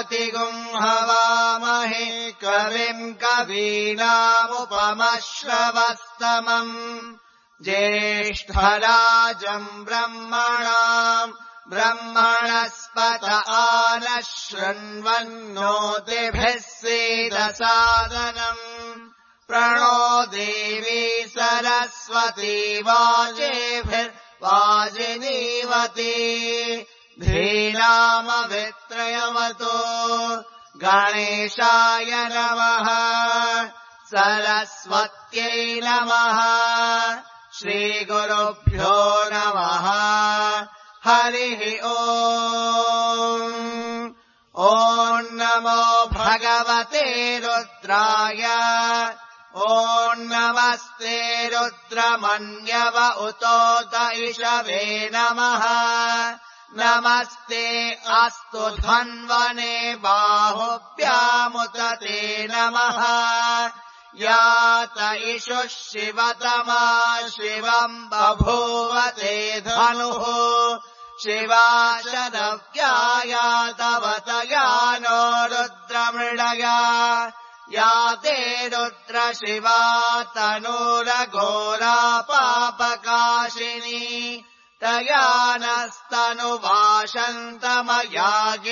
प्रजापतिगुम् हवामहे कविम् कवीनामुपमश्रवस्तमम् ज्येष्ठराजम् ब्रह्मणाम् ब्रह्मणस्पत आनः शृण्वन्नोतिभिः सीदसादनम् प्रणो देवी सरस्वती वाजेभिर्वाजिनीवती धीनामवित्रयवतो गणेशाय नमः सरस्वत्यै नमः श्रीगुरुभ्यो नमः हरिः ॐ नमो भगवते रुद्राय ॐ नमस्ते रुद्रमन्यव उतोत इषवे नमः नमस्ते अस्तु धन्वने बाहुभ्यामुत ते नमः यात इषुः शिवतमा शिवम् बभूवते धनुः शिवाशनव्यायातवतया नो रुद्रमृडया याते रुद्र शिवा तनूरघोरा पापकाशिनी तया नस्तनुवाशन्तमया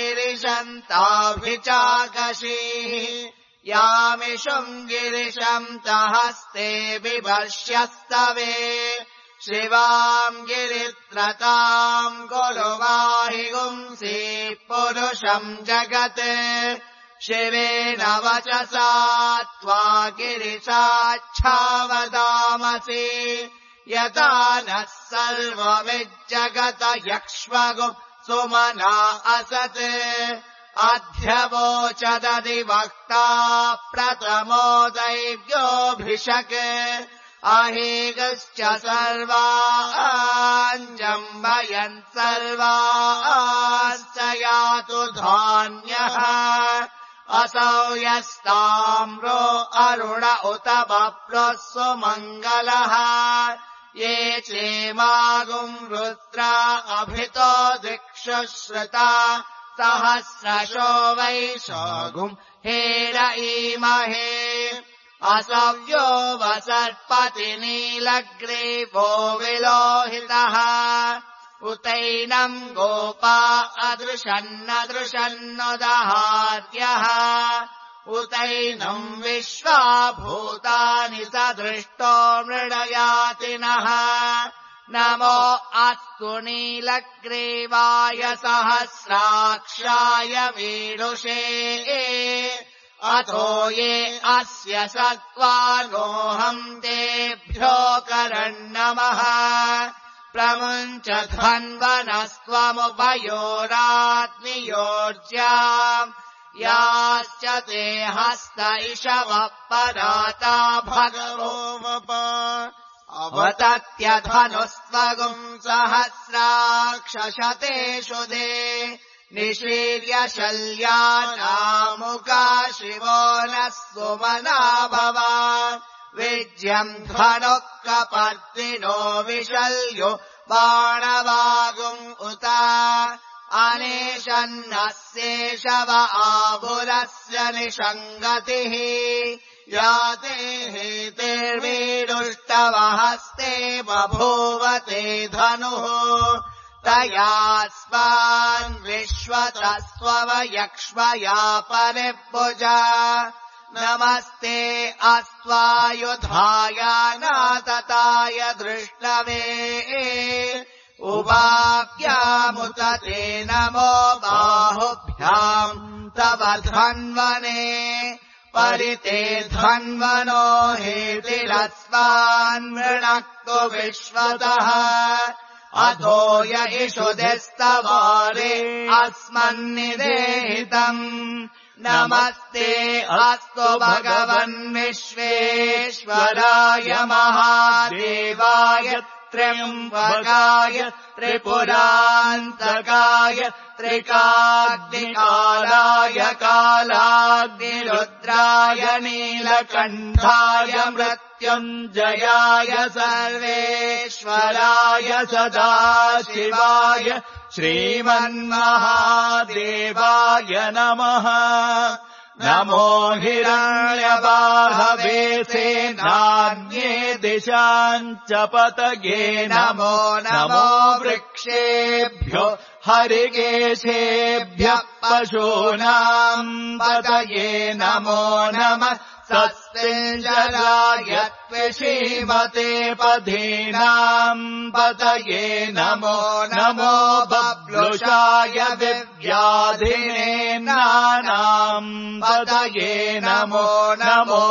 गिरिशन्ताभिचाकशीः यामिषुम् गिरिशम् तहस्ते बिभर्ष्यस्तवे शिवाम् गिरित्रताम् गुरुवाहि गुंसि पुरुषम् जगत् शिवेन वचसा त्वा गिरिशाच्छावदामसि यथा नः सर्वमिज्जगत यक्ष्मगु सुमना असत् अध्यवोचदधिवक्ता प्रथमो दैव्योऽभिषक् अहेगश्च सर्वाञ्जम्बयन् सर्वाश्च यातु धान्यः असौ यस्ताम्रो अरुण उत बप्लः सुमङ्गलः ये चेमागुम् रुद्रा अभितो दिक्षु श्रुता सहस्रशो वैशागुम् हेरयीमहे असव्यो वसर्पति नीलग्रीवो विलोहितः उतैनम् गोपा अदृशन्नदृशन्नुदहार्यः उतैनम् विश्वा भूतानि सदृष्टो मृडयातिनः नमो अस्तु नीलग्रीवाय सहस्राक्षाय वीरुषे अथो ये अस्य सत्त्वानोऽहम् तेभ्यो करन्नमः प्रमुञ्च धन्वनस्त्वमुभयोरात्मियोर्ज्याम् याश्च ते हस्त इषवः पराता भगवोऽवप अवतत्यधनुस्त्वगुम् सहस्राक्षशतेषु दे निशीर्य शल्यानामुका शिवो नः सुमना भव विज्यम् धनुः कपर्दिनो विशल्यो बाणवागुम् उत अनेशन्नस्येषव आभुरस्य निषङ्गतिः याते हेतिर्वीरुष्टवहस्ते बभूवते धनुः तयास्मान् विश्वतस्त्ववयक्ष्मया परिभुज नमस्ते अस्त्वायुधाय नातताय दृष्टवे उभाभ्यामुत ते नमो बाहुभ्याम् तव धन्वने परिते धन्वनो हेतिरस्मान् मृणक्तु विश्वतः अधो य इषुधिस्तवारे अस्मन्निदेहितम् नमस्ते अस्तु भगवन् विश्वेश्वराय महादेवाय त्र्यम्बकाय त्रिपुरान्तकाय त्रिकाग्निकालाय कालाग्निरुद्राय नीलकण्ठाय मृत्युञ्जयाय मृत्युञ्जयाय सर्वेश्वराय सदाशिवाय श्रीमन्महादेवाय नमः। नमो हिरण्यबाहवे सेनान्ये दिशाम् च पतये नमो नमो वृक्षेभ्यो हरिकेशेभ्यः पशूनाम् पतये नमो नमः। सत्पिञ्जराय त्विषीमते पधीनाम् पतये नमो नमो। बब्लुषाय दिव्याधिनेनाम् पतये नमो नमो।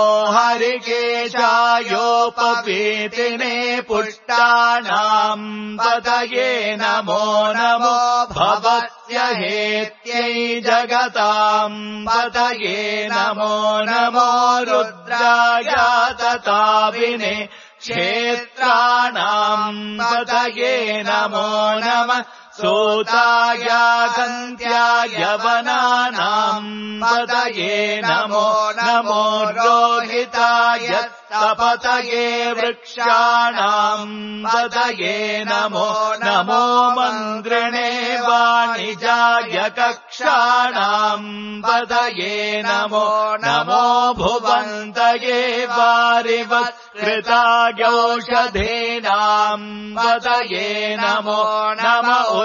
हरिकेशायोपवीतिने पुष्टानाम् पतये नमो नमो। भवत्य हेत्यै जगताम् पतये नमो नमो। रुद्राय तताविने क्षेत्राणाम् पतये नमो नमः। सूताय कन्त्याय वनानाम् पतये नमो नमो। रोहिताय तपतये वृक्षाणाम् पतये नमो नमो। मन्द्रिणे वाणिजाय कक्षाणाम् पतये नमो नमो। भुवन्तये वारिवत्कृतायौषधीनाम् पतये नमो नम।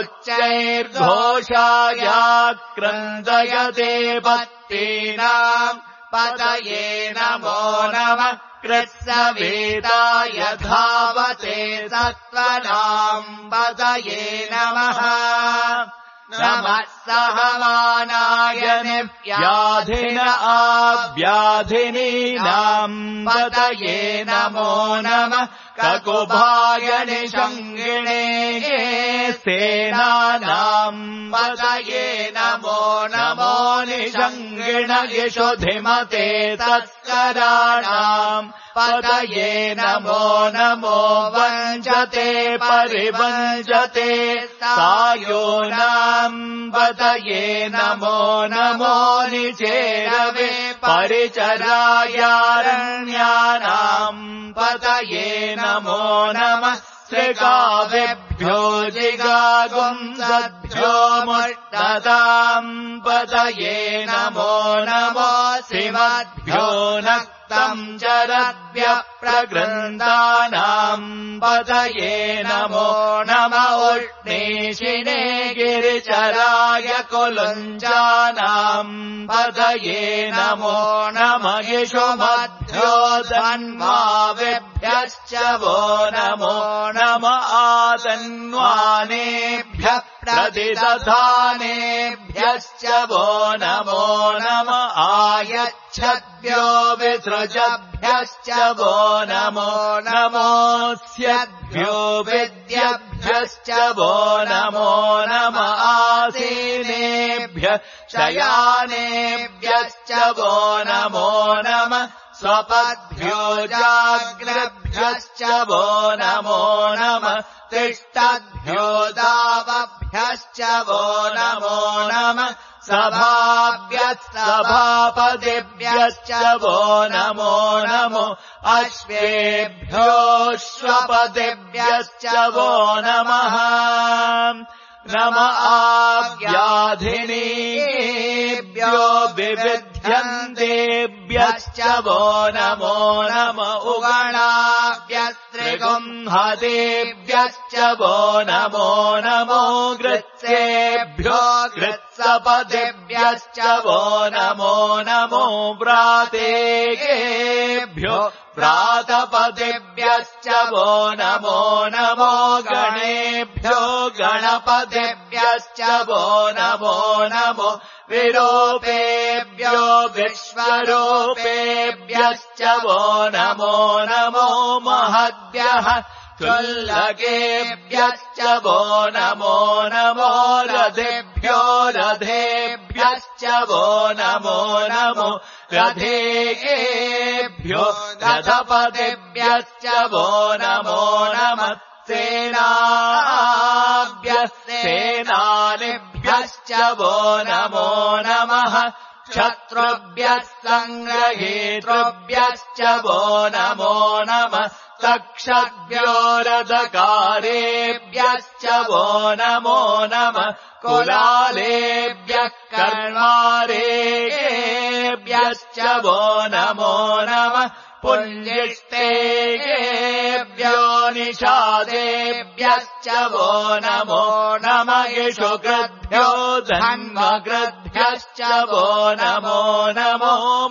उच्चैर्घोषायाक्रन्दयते पत्तीनाम् पतये नमो नमः। कृत्सवेताय धावते सत्त्वनाम् पतये नमः नमः। सहमानाय निव्याधिन आव्याधिनीनाम् पतये नमो नमः। ककुभाय निषङ्गिणे सेनानाम् पतये नमो नमो। निषङ्गिण यशोधिमते तत्कराणाम् पतये नमो नमो। वञ्चते परिवञ्चते सायोनाम् पतये नमो नमो। निचेरवे परिचरायारण्यानाम् पतये नमो नमः। श्रीकाव्यभ्यो जिगागुंसद्भ्यो मुष्टताम् पतये नमो नमो। श्रीमद्भ्यो नक्तम् चरद्भ्यः प्रगृन्दानाम् पतये नमो नमः। उष्णीषिणे गिरिचराय कुलुञ्जानाम् पतये नमो नमः। यशोमध्यो धन्वाविभ्यश्च वो नमो नमः। आतन्वानेभ्यः प्रतिदधानेभ्यश्च वो नमो नमः। आयच्छद्भ्यो विसृजभ्यश्च वो नमो नमोऽस्यद्भ्यो विद्यभ्यश्च वो नमो नमः। आसीनेभ्यः शयानेभ्यश्च वो नमो नमः। स्वपद्भ्यो जाग्रभ्यश्च वो नमो नमः। तिष्ठद्भ्यो दावभ्यश्च वो नमो नमः। सभाभ्यः सभापतिभ्यश्च वो नमो नमो। अश्वेभ्योऽश्वपतिभ्यश्च वो नमः नम। आव्याधिनीभ्यो विविध्यन्तेभ्यश्च वो नमो नम। उगणाभ्यस्त्रिगुंहतेभ्यश्च वो नमो नमो। गृत्सेभ्यो गृत्सपतिभ्यश्च वो नमो नमो। व्रातेभ्यो व्रातपतिभ्यश्च वो नमो नमो। गणेभ्यो गणपतिभ्यश्च वो नमो नमो। विरूपेभ्यो विश्वरूपेभ्यश्च वो नमो नमो। महद्भ्यः चुल्लकेभ्यश्च वो नमो नमो। रथेभ्यो रथेभ्यश्च वो नमो नमो। रथेभ्यो रथपतिभ्यश्च वो नमो नमः। सेनाभ्यः सेनानिभ्यश्च वो नमो नमः। क्षत्रुभ्यः सङ्ग्रहेतृभ्यश्च वो नमो नमः तक्षद्भ्यो रथकारेभ्यश्च वो नमो नमः कुलालेभ्यः कर्मारेभ्यश्च वो नमो नमः पुण्यष्टेभ्यो निषादेभ्यश्च वो नमो नमः यशोकृद्भ्यो धन्मकृद्भ्यश्च वो नमो नमो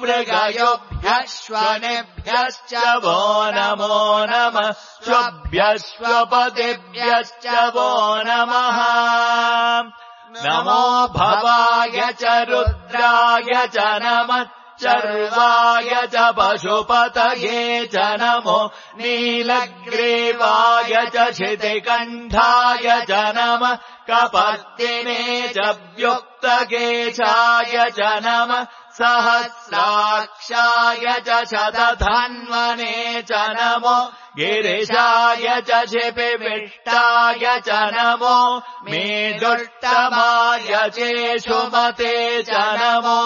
मृगयोभ्यश्वनेभ्यश्च वो नमो नमः श्वभ्यश्वपतिभ्यश्च वो नमः नमो भवाय च रुद्राय च नमः चर्वाय च पशुपतये च नमो नीलग्रीवाय च क्षितिकण्ठाय च नमः कपर्दिने च व्युक्तकेशाय च नमः सहस्राक्षाय च शतधन्वने च नमो गिरिशाय च क्षिपिविष्टाय च नमो मेदुष्टमाय चेषुमते च नमो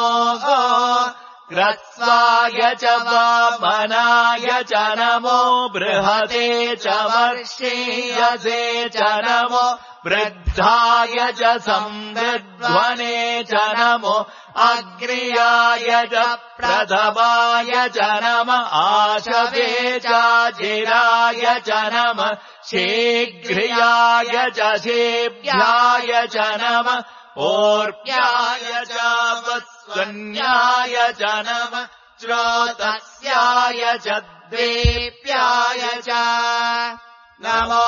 ह्रस्वाय च वामनाय च नमो बृहते च वर्षीयसे च नमो वृद्धाय च संवृध्वने च नमो अग्र्याय च प्रथमाय च नमः आशवे चाचिराय च नमः शीघ्र्याय च शेभ्याय च नमः ओर्प्याय च वत्सन्याय च नमः श्रोतस्याय च द्वेप्याय च नमो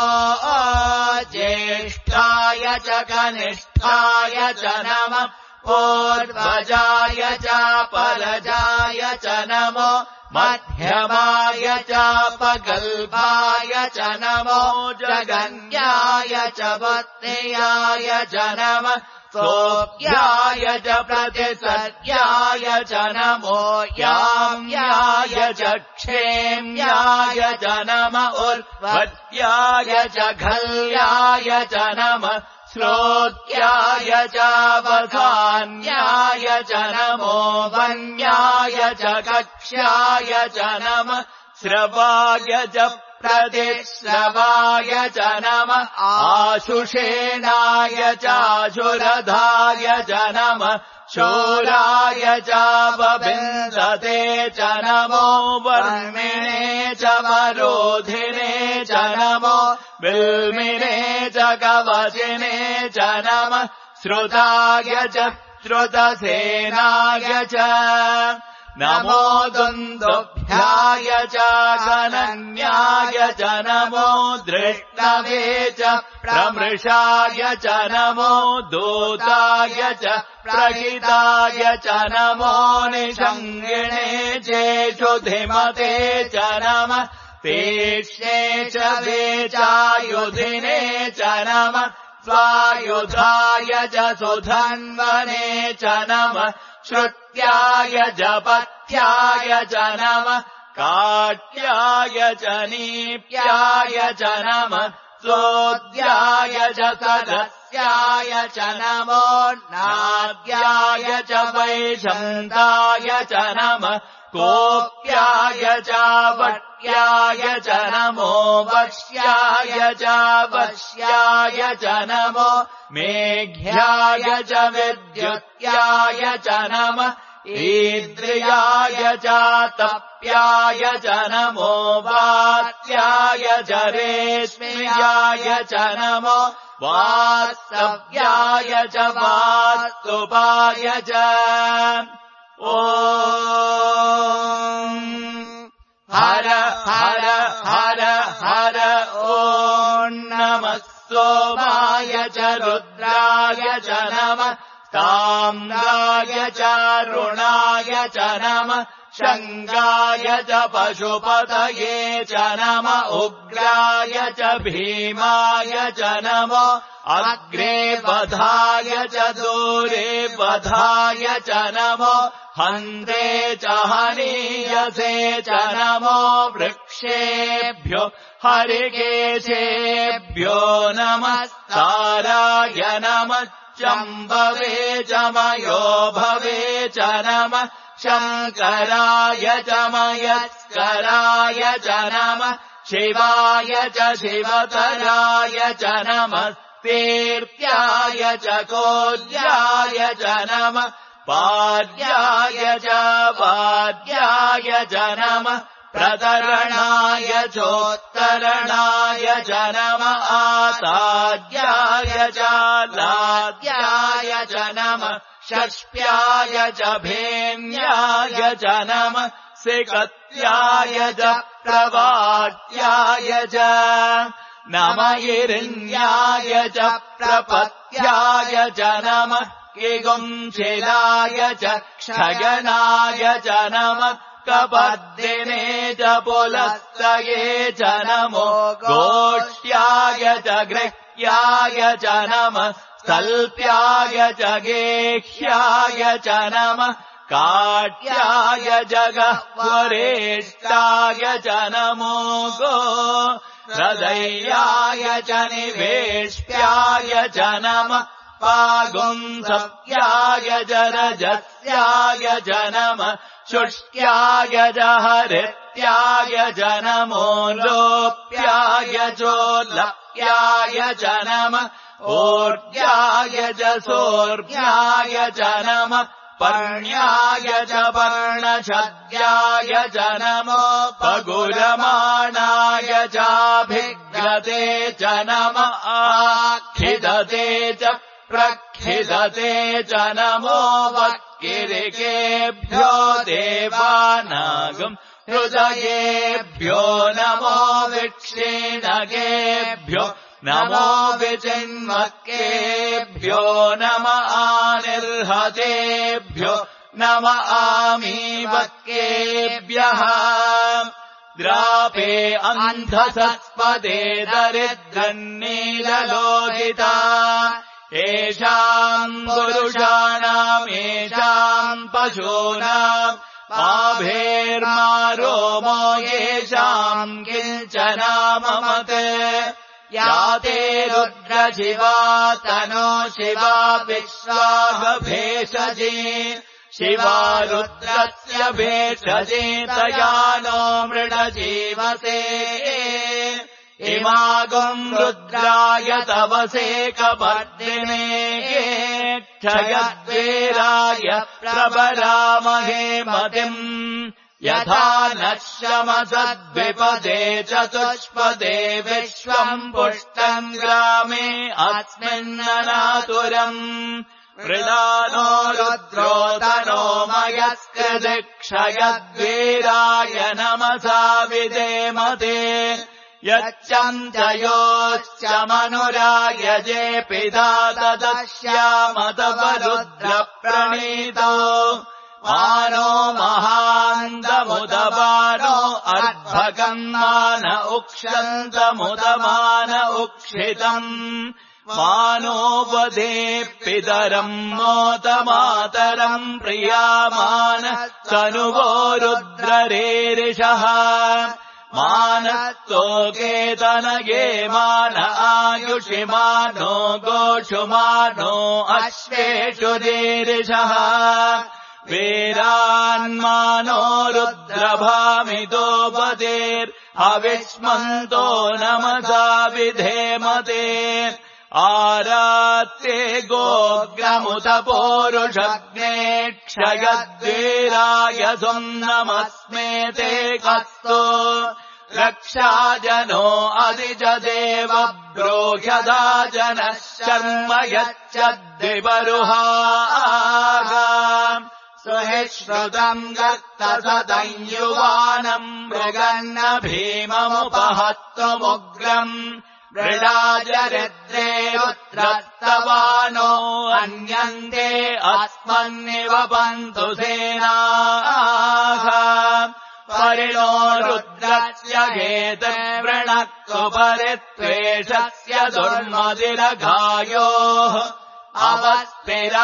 ज्येष्ठाय च कनिष्ठाय च नमः ऊर्ध्वजाय च परजाय च नमो मध्यमाय च पगल्भाय च नमो जगन्याय च वत्न्याय च नमः सोऽप्याय च प्रतिसर्याय च नमो याम्याय च क्षेम्याय च नमः उर्वत्याय च घल्याय च नमः श्रोत्याय च वधान्याय च नमो वन्याय च कक्ष्याय च नमः श्रवाय च प्रतिश्रवाय च नमः आशुषेणाय चाशुरधाय च नमः शूराय च वविन्दते च नमो वर्मिणे च वरोधिने च नमो बिल्मिने च कवचिने च नमः श्रुताय च श्रुतसेनाय च नमो दुन्दुभ्याय च गणन्याय च नमो दृष्टवे च प्रमृषाय च नमो दूताय च प्रहिताय च नमो निषङ्गिणे चेषुधिमते च नमः तेष्णे च वेचायुधिने च नमः स्वायुधाय च सुधन्वने च नमः श्रुत्याय जपत्याय च नमः काट्याय च नीप्याय च नमः सोद्याय च सदस्याय च नमो नाद्याय च वैशन्ताय च नमः कोप्याय च वट्याय च नमो वश्याय च वश्याय च नमो मेघ्याय च विद्युत्याय च नमः ईद्रियाय च तप्याय च नमो वात्याय च रेश्म्याय च नमो वास्तव्याय च वास्तुपाय च ॐ हर हर हर हर ॐ नमः सोमाय च रुद्राय च नमः ताम्राय च रुणाय च नमः शङ्गाय च पशुपतये च नमः उग्राय च भीमाय च नमो अग्रे वधाय च दूरे वधाय च नमो हन्ते च हनीयसे च नमो वृक्षेभ्यो हरिकेशेभ्यो नमस्ताराय नमः शम्भवे च मयो भवे च नमः शङ्कराय च मयस्कराय च नमः शिवाय च शिवतराय च नमः तीर्थ्याय च कोल्याय च नमः पाद्याय च वाद्याय च नमः प्रतरणाय चोत्तरणाय च नमः आसाद्याय च लाद्याय च नमः षष्ट्याय च भेन्याय च नमः सिकत्याय च प्रवाद्याय च नमः हिरण्याय च प्रपत्याय च नमः किगुंशिलाय च क्षयनाय च नमः कपद्दिने च पुलस्तये च नमो गोष्ठ्याय च गृह्याय च नमः स्थल्प्याय च गेह्याय च नमः काट्याय जगह्वरेष्टाय च नमो गो हृदयाय च निवेष्ट्याय च नमः पागुंसप्याय च रजस्याय च नमः शुष्क्याय च हरित्याय च नमो लोप्याय चोल्लप्याय च नमः ऊर्ध्याय च सोर्ध्याय च नमः पर्ण्याय च पर्णछद्याय च नमो पगुरमाणाय चाभिघ्रते च नमः आखिदते च प्रखिदते च नमो वक्किरिकेभ्यो देवानागम् हृदयेभ्यो नमो विक्षीणकेभ्यो नमो विचिन्मक्केभ्यो नमः आनिर्हतेभ्यो नमः आमीवक्केभ्यः द्रापे अन्धसत्पदे दरिद्रन्नीललोहिता येषाम् पुरुषाणाम् येषाम् पशूनाम् आभेर्मारोमो येषाम् किञ्चनाममते याते रुद्रशिवा तनो शिवा विश्वाभेषजे शिवा रुद्रस्य भेषजे तया नो मृडजीवसे इमागुम् रुद्राय तवसे कपर्दिने क्षयद्वीराय प्रभरामहे मतिम् यथा नः शमसद्विपदे चतुष्पदे विश्वम् पुष्टम् ग्रामे अस्मिन्ननातुरम् मृदानो रुद्रो तनो मयस्कृदिक्षयद्वीराय नमसा विधेमते यच्चम् च योश्च मनुराय जे पिता तदस्यामतवरुद्रप्रणीतो मानो महान्तमुदमानो अर्भकम् मान उक्षन्तमुदमान उक्षितम् मानो वधे पितरम् मोतमातरम् प्रियामान तनुवो रुद्ररेरिषः मानस्तोकेतनये मान आयुषिमानो गोषुमानो अश्वेषु रेरिषः वीरान्मानो रुद्रभामितो वदेर्हविष्मन्तो नमसा विधेमते आरात्ते गोग्रमुत पोरुषग्ने क्षयद्वीराय सुम्नमस्मेते कस्तो रक्षाजनो अधिजदेव ब्रोह्यदा जनः शर्म यच्चद्विपरुहागा सुहिश्रुतम् गत्तसतम् युवानम् मृगन्न भीममुपहत्तुमुग्रम् मृडाजरिद्रे रुद्रस्तवानो अन्यन्ते अस्मन्निव पन्तु सेनाः परिणो रुद्रस्य हेतुर्वृणक्तु परित्वेषस्य दुर्मदिरघायोः अवस्तिरा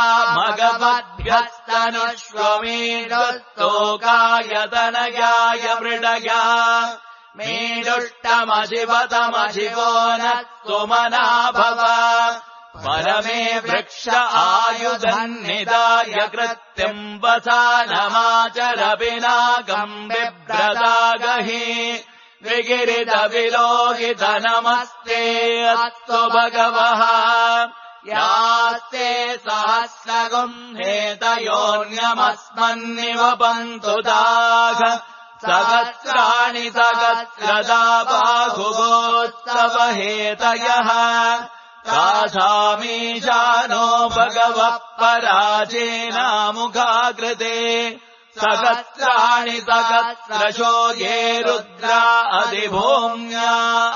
भगवद्भ्यस्तनुष्वमीरुस्तोकाय तनयाय मृडया मीडुष्टमशिवतमशिवो न सुमना भव परमे वृक्ष आयुधन्निदाय कृत्यम् वसानमाचरपिनाकम् बिभ्रदागहि विगिरितविलोहित नमस्ते अस्तु भगवः यास्ते सहस्रगुम्हेतयोऽन्यमस्मन्निवपन्तु दाघ सहस्राणि सहस्रदा बाहुवोत्सवहेतयः तासामीशानो भगवः पराजेनामुखाकृते सहस्राणि सहस्रशो ये रुद्रा अधिभूम्या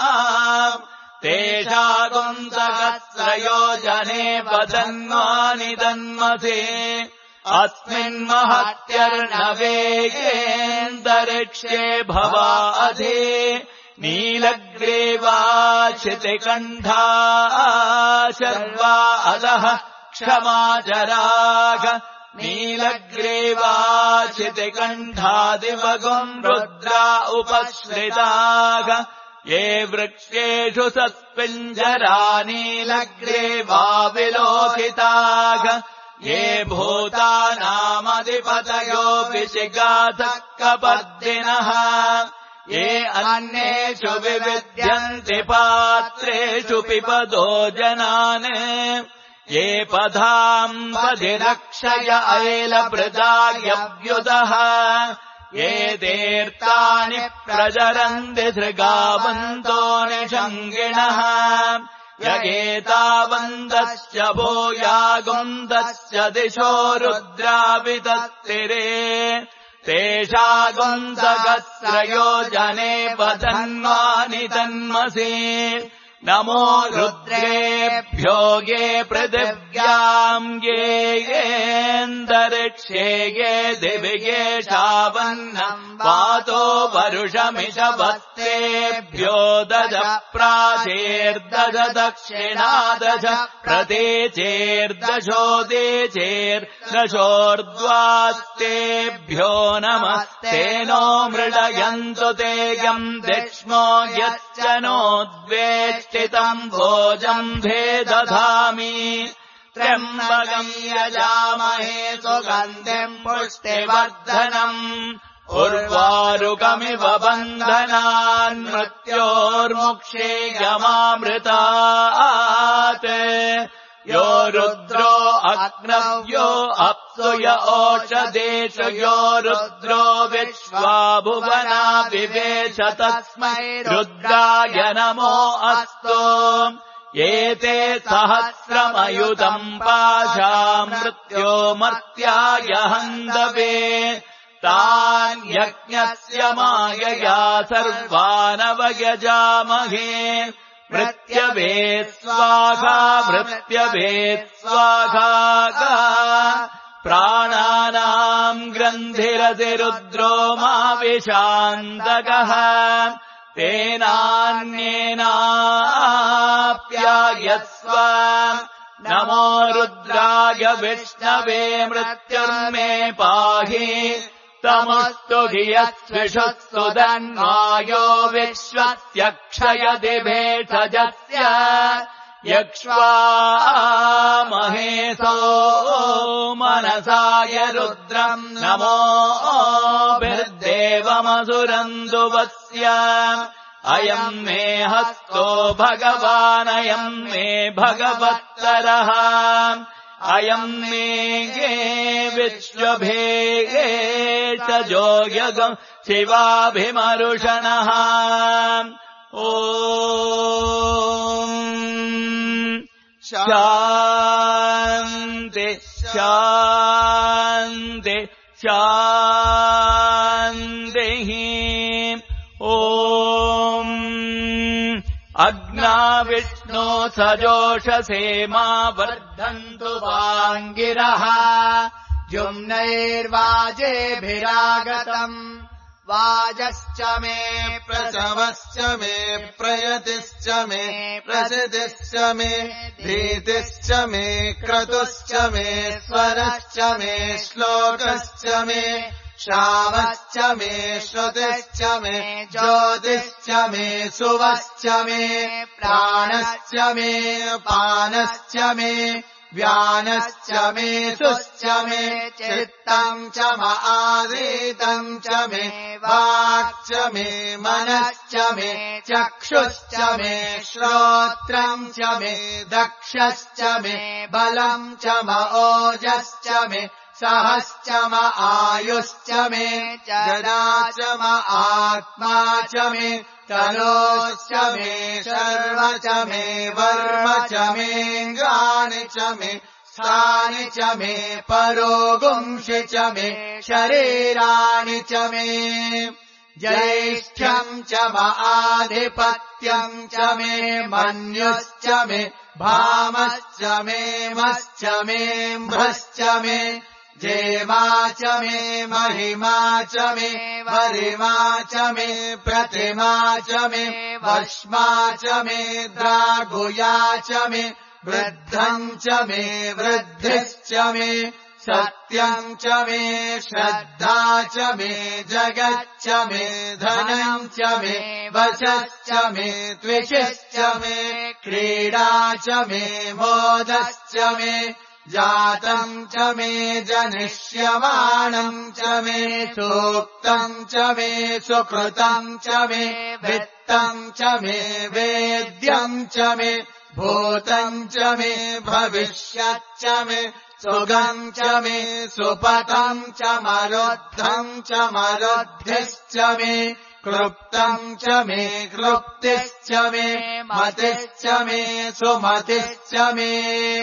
तेषागुम् सहस्रयोजने वदन्वानि तन्मसे अस्मिन्महत्यर्णवेगेऽन्तरिक्षे भवाधे नीलग्रीवाक्षितिकण्ठा शर्वा अधः क्षमाचराग नीलग्रीवाक्षितिकण्ठादिवगुम् रुद्रा उपश्रिताग ये वृक्षेषु सत्पिञ्जरा नीलग्रीवा विलोकिताग ये भूतानामधिपतयो विशिगाधः कपर्दिनः ये अन्येषु विविद्यन्ति पात्रेषु पिपदो जनान् ये पदाम् पदिरक्षय ऐलभृदायव्युदः ये तीर्थानि प्रचरन्ति धृगावन्तो निषङ्गिणः यगेतावन्तश्च भूयागुन्दश्च दिशो रुद्रावितत्तिरे तेषागुम् सहस्रयोजने वदन्वानि तन्मसि नमो रुद्रेभ्यो ये पृथिव्याम् येऽन्तरिक्षे ये दिवि येषावन्नम् वातो वरुषमिषवस्तेभ्यो दश प्राचेर्दश दक्षिणादश प्रतीचेर्दशोदीचेर्दशोर्ध्वास्तेभ्यो नमस्ते नो मृडयन्तु ते यम् दिक्ष्मो यश्च नोद्वेष्टितम् भोजम् भेदधामि त्र्यम्बकम् यजामहे सुगन्धिम् पुष्टिवर्धनम् उर्वारुकमिव बन्धनान् मृत्योर्मुक्षेयमामृतात् यो रुद्रो अग्नव्यो अप्सु य ओषधेषु यो रुद्रो विश्वा भुवना विवेश तस्मै रुद्राय नमो अस्तु एते सहस्रमयुतम् पाशा मृत्यो मर्त्याय हन्दवे तान् यज्ञस्य मायया सर्वानवयजामहे मृत्यवे स्वाहा मृत्यवे स्वाहा प्राणानाम् ग्रन्थिरतिरुद्रो माविशान्तकः तेनान्येनाप्यायस्व नमो रुद्राय विष्णवे मृत्युर्मे पाहि तमस्तु हि यस्विषुस्तु धन्वायो विश्वस्य क्षयति भेषजस्य यक्ष्वामहेशो मनसाय रुद्रम् नमोभिर्देवमसुरन्दुवस्य अयम् मे हस्तो भगवानयम् मे भगवत्तरः अयम् मे विश्वभेगे च जोयगम् शिवाभिमरुषणः ॐ शान्ति शान्ति शान्तिः ॐ अग्ना विष्णो सजोषसे मा वर्धन्तु वाङ्गिरः जुम्नैर्वाजेभिरागतम् वाजश्च मे प्रसवश्च मे प्रयतिश्च मे प्रसिद्धिश्च मे धीतिश्च मे क्रतुश्च मे स्वरश्च मे श्लोकश्च मे श्रावश्च मे श्रुतिश्च मे ज्योतिश्च मे सुवश्च मे प्राणश्च मे पानश्च मे व्यानश्च मे सुश्च मे चित्तम् च आदितम् च मे वाक् च मे मनश्च मे चक्षुश्च मे श्रोत्रम् च मे दक्षश्च मे बलम् च ओजश्च मे सहश्च आयुश्च मे जरा च आत्मा च मे तनोश्च मे शर्व च मे वर्म च मेऽङ्गानि च मे स्थानि च मे परोगुंषि च मे शरीराणि च मे ज्येष्ठ्यम् च आधिपत्यम् च मे मन्युश्च मे भामश्च मे मश्च मे म्भश्च मे जेमा च मे महिमा च मे वरिमा च मे प्रतिमा च मे वश्मा च मे द्रागुया च मे वृद्धम् च मे वृद्धिश्च मे सत्यम् च मे श्रद्धा च मे जगच्च मे धनम् च मे वचश्च मे त्विषश्च मे क्रीडा च मे मोदश्च मे जातम् च मे जनिष्यमाणम् च मे सूक्तम् च मे सुकृतम् च मे वित्तम् च मे वेद्यम् च मे भूतम् च मे भविष्यच्च मे सुगम् च मे सुपतम् च मरुद्धम् च मरुद्धिश्च मे क्लृप्तम् च मे क्लृप्तिश्च मे मतिश्च मे सुमतिश्च मे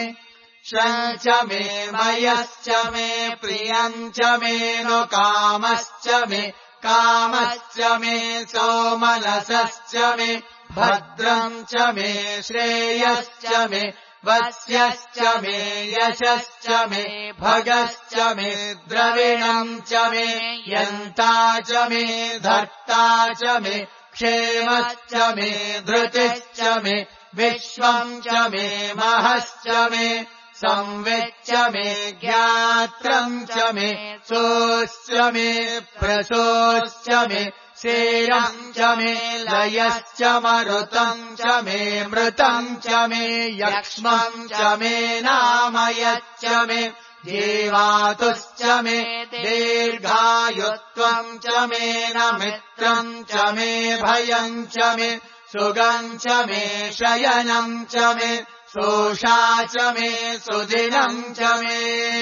शम् च मे मयश्च मे प्रियम् च मे नु कामश्च मे कामश्च मे सोमनसश्च मे भद्रम् च मे श्रेयश्च मे वस्यश्च मे यशश्च मे भगश्च मे द्रविणम् च मे यन्ता च मे धर्ता च मे क्षेमश्च मे धृतिश्च मे विश्वम् च मे महश्च मे संविच्च मे ज्ञात्रम् च मे सोश्च मे प्रसोश्च मे शेरम् च मे लयश्च मरुतम् च मे मृतम् च मे यक्ष्मम् च मे नामयच्च मे जीवातुश्च मे दीर्घायुत्वम् च मे न मित्रम् च मे भयम् च मे सुगम् च मे शयनम् च मे सोषा च मे सुदिनम् च मे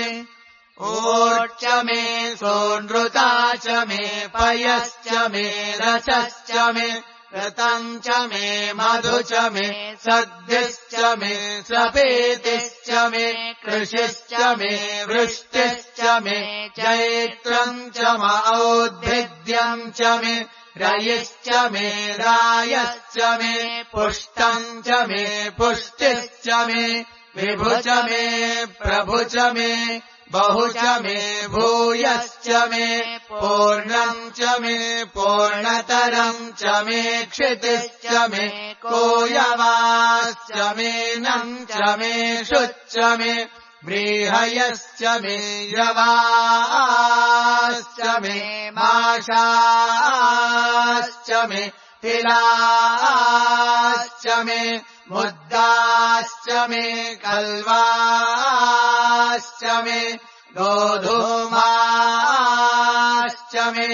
ऊर्च मे सोनृता च मे पयश्च मे रसश्च मे ऋतम् च मे मधु च मे सद्दिश्च मे सपेतिश्च मे कृषिश्च मे वृष्टिश्च मे चैत्रम् च औद्भिद्यम् च मे रयिश्च मे रायश्च मे पुष्टम् च मे पुष्टिश्च मे विभु च मे प्रभु च मे बहु च मे भूयश्च मे पूर्णम् च मे पूर्णतरम् च मे क्षितिश्च मे कोयवाश्च मे नम् च मे शुच्च मे व्रीहयश्च मे यवाश्च मे माशाश्च मे तिलाश्च मे मुद्दाश्च मे कल्वाश्च मे गोधूमाश्च मे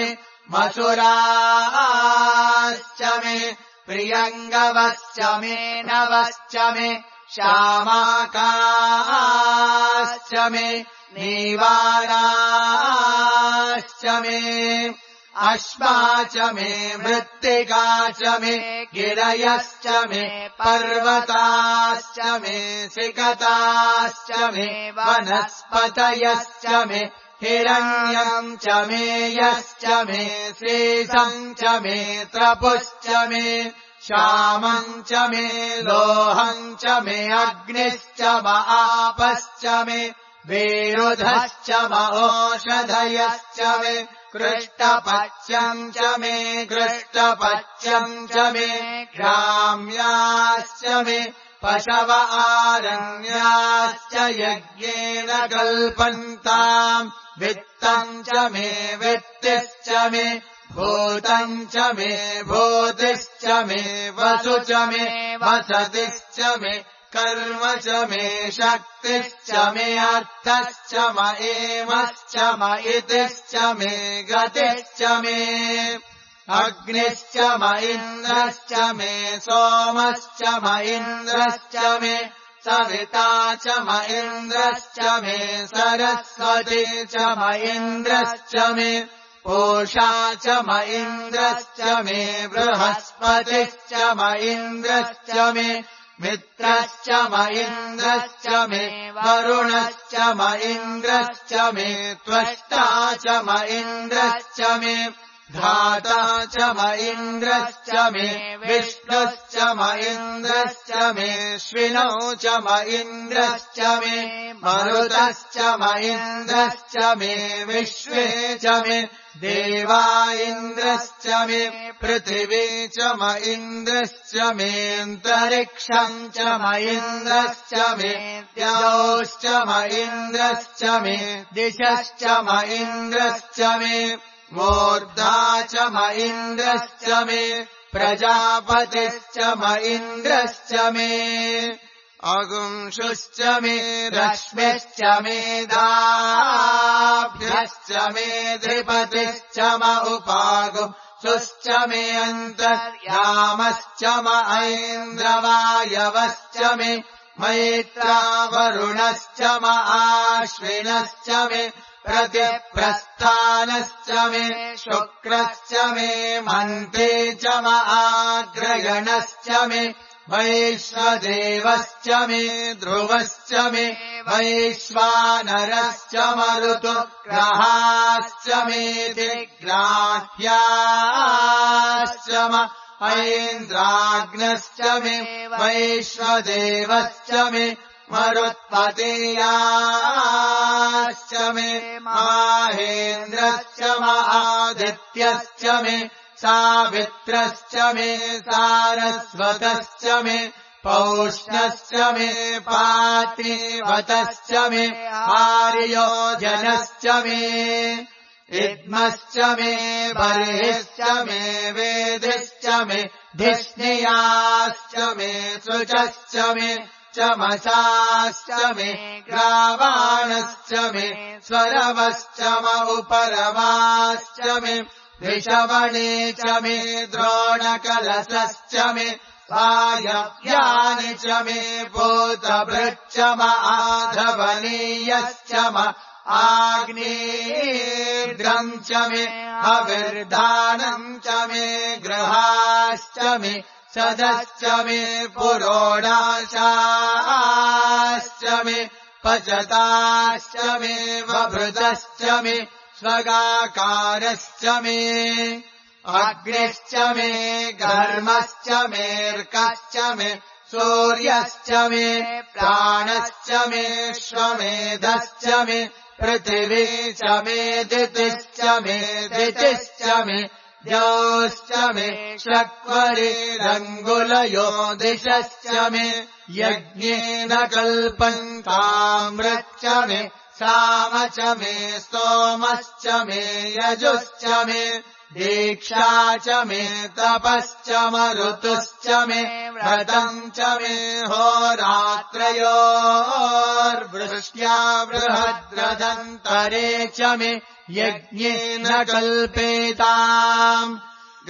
मसुराश्च मे प्रियङ्गवश्च मे नवश्च मे श्यामाकाश्च मे नीवाराश्च मे अश्वा च मे मृत्तिका च मे गिरयश्च मे पर्वताश्च मे सिकताश्च मे वनस्पतयश्च मे हिरण्यम् च मे यश्च मे श्रीशम् च मे त्रपुश्च मे श्यामम् च मे लोहम् च मे अग्निश्च आपश्च मे विरुधश्च ओषधयश्च मे कृष्टपच्यम् च मे कृष्टपच्यम् च मे ग्राम्याश्च मे पशव आरण्याश्च यज्ञेन कल्पन्ताम् वित्तम् च मे वित्तिश्च मे भूतम् च मे भूतिश्च मे वसु च मे वसतिश्च मे कर्म च मे शक्तिश्च मे अर्थश्च म एमश्च म इतिश्च मे गतिश्च मे अग्निश्च म इन्द्रश्च मे सोमश्च म इन्द्रश्च मे सविता च म इन्द्रश्च मे सरस्वती च म इन्द्रश्च मे पूषा च म इन्द्रश्च मे बृहस्पतिश्च म इन्द्रश्च मे मित्रश्च म इन्द्रश्च मे वरुणश्च म इन्द्रश्च मे त्वष्टा च म इन्द्रश्च मे धाता च म इन्द्रश्च मे विष्णुश्च म इन्द्रश्च मे श्विनौ च म इन्द्रश्च मे मरुतश्च म इन्द्रश्च मे विश्वे च मे देवा इन्द्रश्च मे पृथिवी च म इन्द्रश्च मेऽन्तरिक्षम् च म इन्द्रश्च मे द्यौश्च म इन्द्रश्च मे दिशश्च म इन्द्रश्च मे मूर्धा च म इन्द्रश्च मे प्रजापतिश्च म इन्द्रश्च मे अगुंशुश्च मे रश्मिश्च मे दाभ्यश्च मे धृपतिश्च म उपागुंशुश्च मे अन्तर्यामश्च म ऐन्द्रवायवश्च मे मैत्रा वरुणश्च म आश्विनश्च मे प्रतिप्रस्थानश्च मे शुक्रश्च मे मन्ते च म आग्रयणश्च मे वैश्वदेवश्च मे ध्रुवश्च मे वैश्वानरश्च मरुतो ग्रहाश्च मेति ग्राह्याश्च म ऐन्द्राग्नश्च मे वैश्वदेवश्च मे मरुत्पतेयाश्च मे माहेन्द्रश्च म आदित्यश्च मे सावित्रश्च मे सारस्वतश्च मे पौष्णश्च मे पातिवतश्च मे आर्योजनश्च मे इद्मश्च मे बर्हिश्च मे वेदिश्च मे धिष्णियाश्च मे शुचश्च मे चमसाश्च मे ग्रावाणश्च मे स्वरवश्च म उपरवाश्च मे ऋषवणे च मे द्रोणकलशश्च मे वायव्यानि च मे भूतभृच्च म आधवनीयश्च म आग्नेयद्रम् च मे हविर्धानम् च मे गृहाश्च मे सदश्च मे पुरोडाशाश्च मे पचताश्च मे वभृतश्च मे स्वगाकारश्च मे अग्निश्च मे घर्मश्च मेऽर्कश्च मे सूर्यश्च मे प्राणश्च मे श्वमेधश्च मे पृथिवी च मे दितिश्च मे दितिश्च मे द्यौश्च मे शक्वरिरङ्गुलयो दिशश्च मे यज्ञेन कल्पन्तामृच्च मे साम च मे स्तोमश्च मे यजुश्च मे दीक्षा च मे तपश्च मरुतुश्च मे व्रतम् च मे होरात्रयोर्वृष्ट्या बृहद्रदन्तरे च मे यज्ञेन कल्पेताम्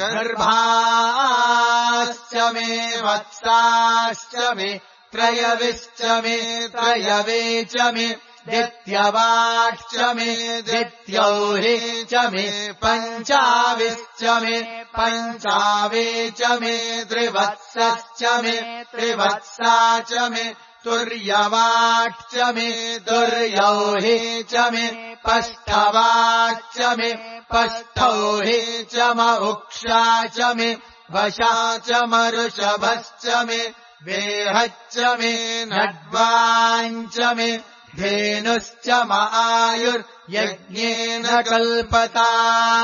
गर्भाश्च मे वत्साश्च मे त्रयविश्च मे त्रयवे च मे दित्यवाक्च मे दित्यौहि च मे पञ्चाविश्च मे पञ्चावे च मे त्रिवत्सश्च मे त्रिवत्सा च मे तुर्यवाक्च मे तुर्यौहि च मे पष्ठवाक्च मे पष्ठौहि च म उक्षा च मे वशा च मरुषभश्च मे वेहच्च मे नड्वाञ्च मे धेनुश्च म आयुर्यज्ञेन कल्पताम्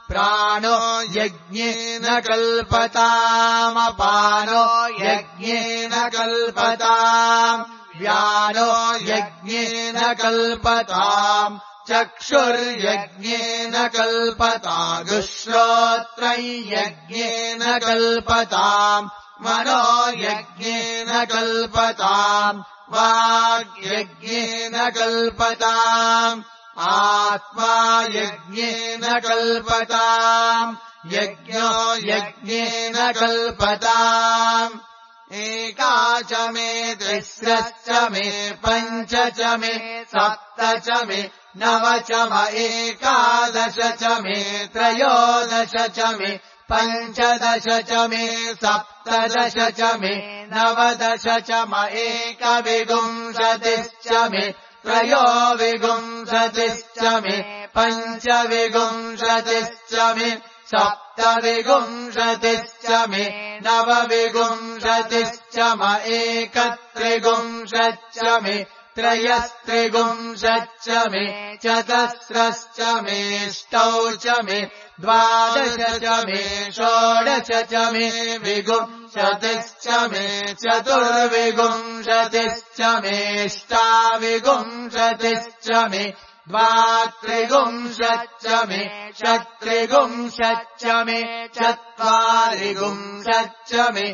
प्राणो यज्ञेन कल्पतामपानो यज्ञेन कल्पताम् व्यानो यज्ञेन कल्पताम् चक्षुर्यज्ञेन कल्पतागुश्रोत्रं यज्ञेन कल्पताम् मनो यज्ञेन कल्पताम् वाग्यज्ञेन कल्पताम् आत्मा यज्ञेन कल्पताम् यज्ञो यज्ञेन कल्पताम् एकाच मे तिस्रश्च मे पञ्च च मे सप्त च मे नव च म एकादश च मे त्रयोदश च मे पञ्चदश च मे सप्तदश च मे नवदश च म एकविंशतिश्च मे त्रयोविंशतिश्च मे पञ्चविंशतिश्च मे सप्तविंशतिश्च मे नवविंशतिश्च म एकत्रिंशच्च मे त्रयस्त्रिंशच्च मे चतस्रश्च मेष्टौ च मे द्वादश च मे षोडश च मे विंशतिश्च मे चतुर्विंशतिश्च मेष्टाविंशतिश्च मे द्वात्रिंशच्च मे षट्त्रिंशच्च मे चत्वारिंशच्च मे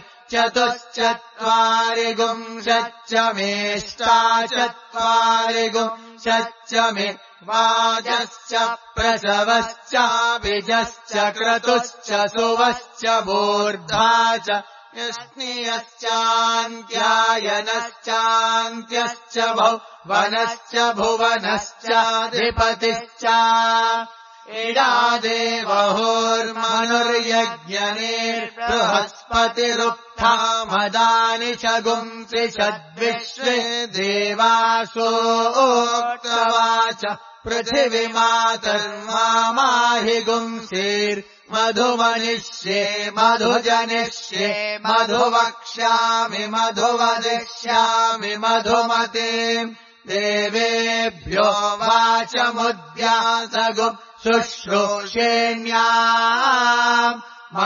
चतुश्चत्वारिंशच्च मेष्टाचत्वारिंशच्च मे वाजश्च प्रसवश्च बीजश्च क्रतुश्च सुवश्च मूर्धा च यष्णियश्चान्त्यायनश्चान्त्यश्च भुवनश्च भुवनश्चाधिपतिश्च इडादेवहोर्मनुर्यज्ञनेर्बृहस्पतिरुक्था मदानि शगुंसि षद्विश्वे देवासोक्तवाच पृथिवीमातर्माहि गुंसेर्मधुवनिष्ये मधुजनिष्ये मधुवक्ष्यामि मधुवदिष्यामि मधुमते देवेभ्यो वाचमुद्यासगु शुश्रूषेण्याम्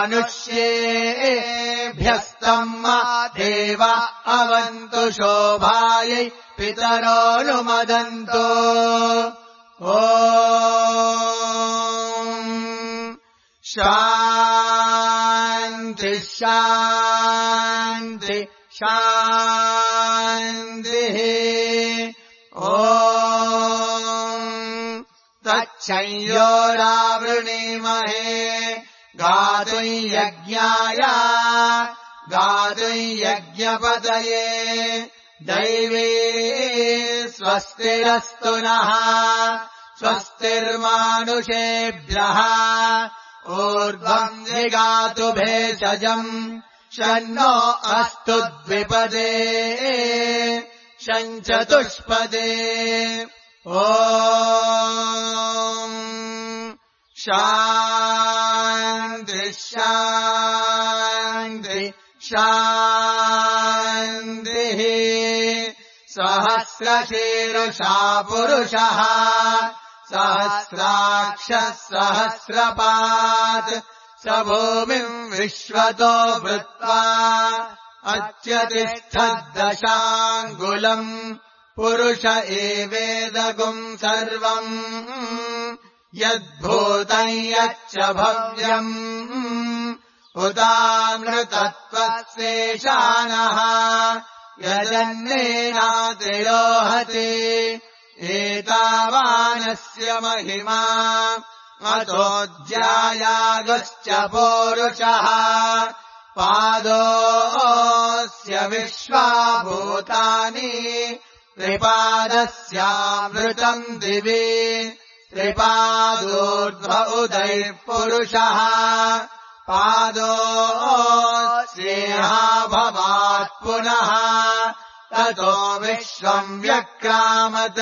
मनुष्येभ्यस्तम् देव अवन्तु शोभायै पितरोऽनुमदन्तु ॐ शान्ति शान्ति शान्तिः ॐ तच्छंयोरावृणीमहे गातुं यज्ञाय गातुं यज्ञपतये दैवे स्वस्तिरस्तु नः स्वस्तिर्मानुषेभ्यः ऊर्ध्वम् जिगातु भेषजम् शन्नो अस्तु द्विपदे शञ्चतुष्पदे ॐ शान्ति शान्ति शान्तिः सहस्रशीर्षा पुरुषः सहस्राक्षः सहस्रपात् स भूमिम् विश्वतो वृत्वा अत्यतिष्ठद्दशाङ्गुलम् पुरुष एवेदगुम् सर्वम् यद्भूतम् यच्च भव्यम् उदामृतत्वस्येषानः यजन्नेनातिरोहति एतावानस्य महिमा अतोऽध्यायागश्च पौरुषः पादोऽस्य विश्वाभूतानि त्रिपादस्यामृतम् दिवि त्रिपादोर्ध्व उदैः पुरुषः पादोऽस्येहाभवात् पुनः ततो विश्वम् व्यक्रामत्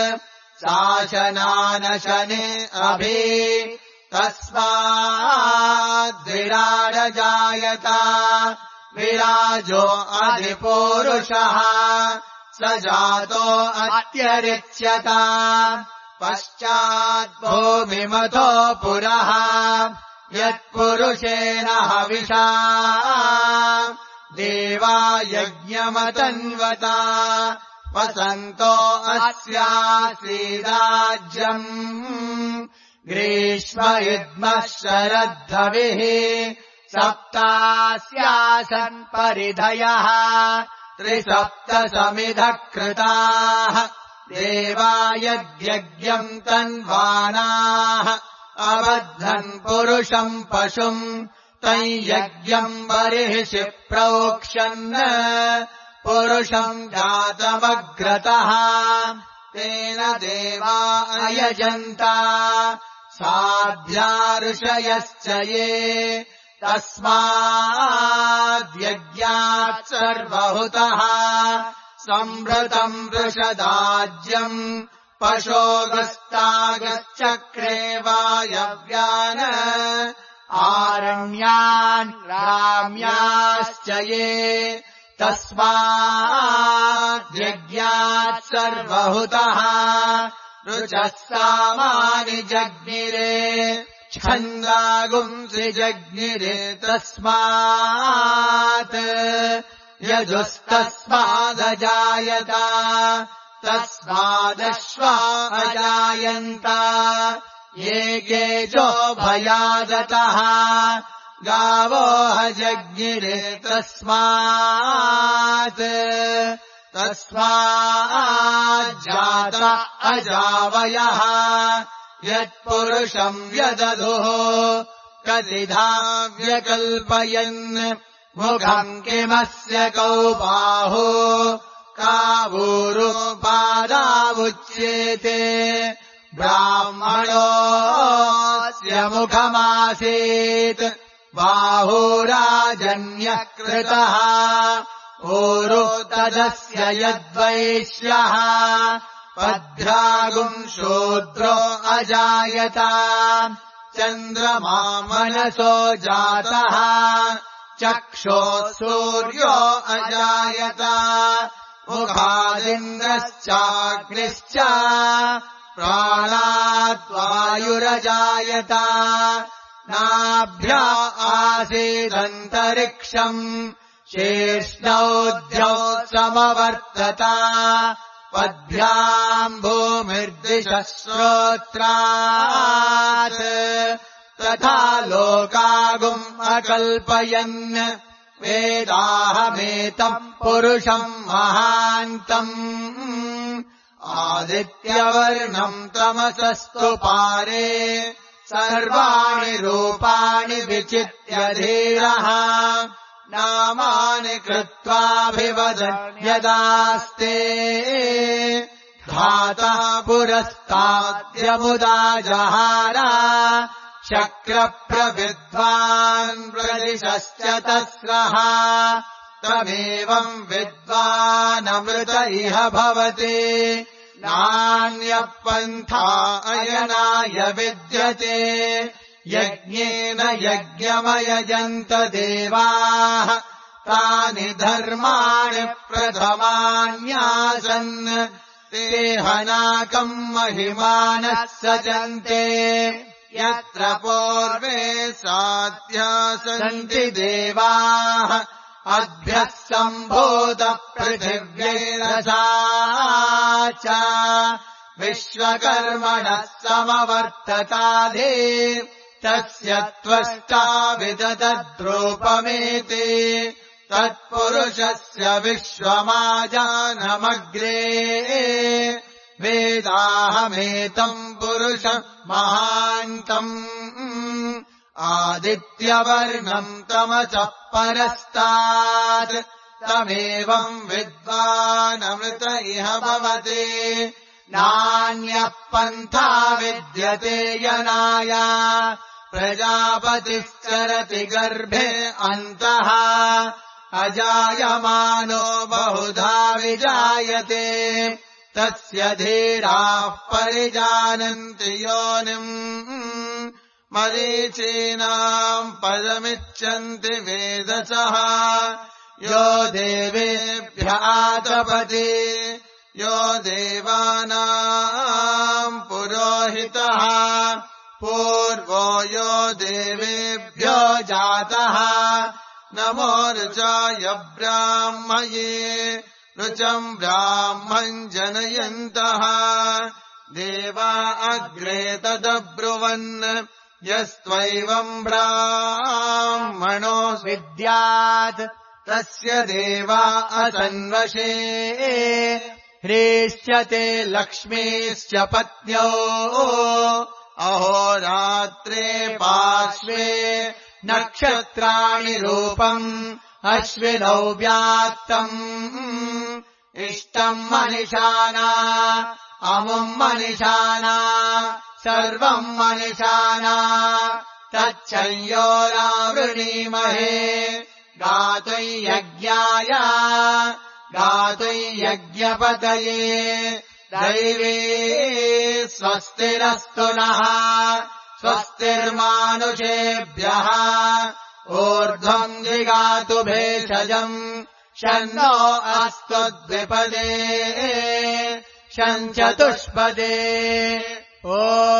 शासनानशने अभि तस्माद्विराडजायत विराजो अधिपूरुषः स जातो अत्यरिच्यत पश्चाद्भूमि हविमतो पुरः यत्पुरुषेण हविषा देवा यज्ञमतन्वता वसन्तो अस्यासीदाज्यम् ग्रीष्म इद्मः शरद्धविः सप्तास्यासन् परिधयः त्रिसप्तसमिधः कृताः देवा यद्यज्ञम् तन्वानाः अबद्धन् पुरुषम् पशुम् तम् यज्ञम् बर्हिषि प्रोक्ष्यन् पुरुषम् जातमग्रतः तेन देवा अयजन्ता साध्या ऋषयश्च ये तस्माद्यज्ञात् सर्वहुतः संवृतम् वृषदाज्यम् पशोगस्तागश्चक्रे वायव्यान् आरण्यान् राम्याश्च ये तस्माद्यज्ञात् सर्वहुतः ऋचः सामानि जज्ञिरे छन्दागुंसि जज्ञिरे तस्मात् यजुस्तस्मादजायत तस्मादश्वा अजायन्त ये गेजो भयादतः गावो जज्ञिरे तस्मात् तस्माज्जात अजावयः यत्पुरुषम् व्यदधुः कतिधा व्यकल्पयन् मुखम् किमस्य कौ बाहु कावूरु पादावुच्येते ब्राह्मणोऽस्य मुखमासीत् बाहुराजन्यः कृतः ऊरु तदस्य यद्वैश्यः पद्भ्रागुम् शूद्रो अजायत चन्द्रमा मनसो जातः चक्षुः सूर्यो अजायत मुखादिन्द्रश्चाग्निश्च प्राणाद्वायुरजायत नाभ्या आसीदन्तरिक्षम् शेष्णौद्यौ समवर्तत पद्भ्याम् भूमिर्दिशः श्रोत्रात् तथा लोकागुम् अकल्पयन् वेदाहमेतम् पुरुषम् महान्तम् आदित्यवर्णम् तमसस्तु पारे सर्वाणि रूपाणि विचित्य धीरः नामानि कृत्वाभिवदन् यदास्ते धाता पुरस्ताद्यमुदा जहार शक्रप्रविद्वान् प्रदिशश्च तस्रः तमेवम् विद्वानमृत इह भवति नान्यः पन्था अयनाय विद्यते यज्ञेन यज्ञमयजन्त देवाः तानि धर्माणि प्रथमान्यासन् ते हनाकम् महिमानः सजन्ते यत्र पूर्वे साध्या सन्ति देवाः अद्भ्यः सम्भूतः पृथिव्यैरसा च विश्वकर्मणः समवर्तताधे तस्य त्वष्टा विदधद्रूपमेति तत्पुरुषस्य विश्वमाजानमग्रे वेदाहमेतम् पुरुष महान्तम् आदित्यवर्णम् तमसः परस्तात् तमेवम् विद्वानमृत इह भवति नान्यः पन्था विद्यते यनाय प्रजापतिश्चरति गर्भे अन्तः अजायमानो बहुधा विजायते तस्य धीराः परिजानन्ति योनिम् मरीचीनाम् पदमिच्छन्ति वेदसः यो देवेभ्यः तपति यो देवानाम् पुरोहितः पूर्वो यो देवेभ्यो जातः नमो ऋचाय ब्राह्मये ऋचम् ब्राह्मम् जनयन्तः देवा अग्रे तदब्रुवन् यस्त्वैवम् ब्राह्मणो विद्यात् तस्य देवा असन्वशे ह्रीष्यते लक्ष्मीश्च पत्न्यो अहोरात्रे पार्श्वे नक्षत्राणि रूपम् अश्विनौ व्यात्तम् इष्टम् मनिषाना अमुम् मनिषाना सर्वम् मनिषाना तच्छयोरावृणीमहे गातुयज्ञाय गातुयज्ञपतये दैवे स्वस्तिरस्तु नः स्वस्तिर्मानुषेभ्यः ऊर्ध्वम् जिगातु भेषजम् शन्नो अस्तु द्विपदे शञ्चतुष्पदे ॐ